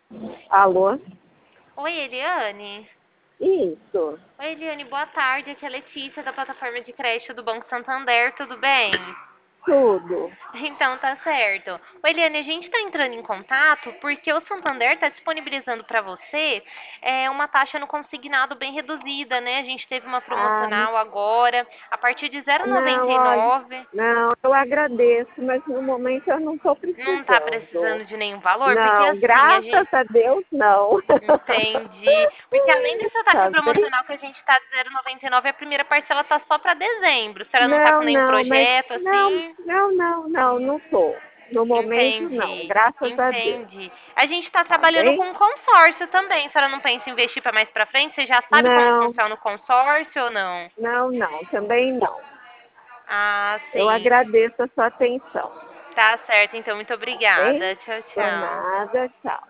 Alô? Oi, Eliane. Isso, Oi, Eliane, boa tarde. Aqui é a Letícia, da plataforma de crédito do Banco Santander. Tudo bem? tudo. Então, tá certo. Oi, Eliane, a gente está entrando em contato porque o Santander está disponibilizando para você uma taxa no consignado bem reduzida, né? A gente teve uma Ah, promocional agora, a partir de não, olha, 0,99. não, eu agradeço, mas no momento eu não estou Não está precisando. precisando de nenhum valor? Porque Não, assim, a graças gente... a Deus, não. Entendi. Porque além dessa taxa Tá bem? promocional que a gente está de 0,99, a primeira parcela tá só para dezembro. Se ela não tá com Não, nenhum não, mas projeto, não, assim... não, não, não, não tô. No momento não, Entendi, graças a Deus. entendi. A gente está Tá trabalhando bem? com consórcio também. A senhora não pensa em investir para mais para frente? Você já sabe como Não, funciona o consórcio ou não? não, não, também não. Ah, Eu sim. agradeço a sua atenção. Tá certo, então. Muito Tá bem? obrigada. Tchau, Por tchau. nada, tchau.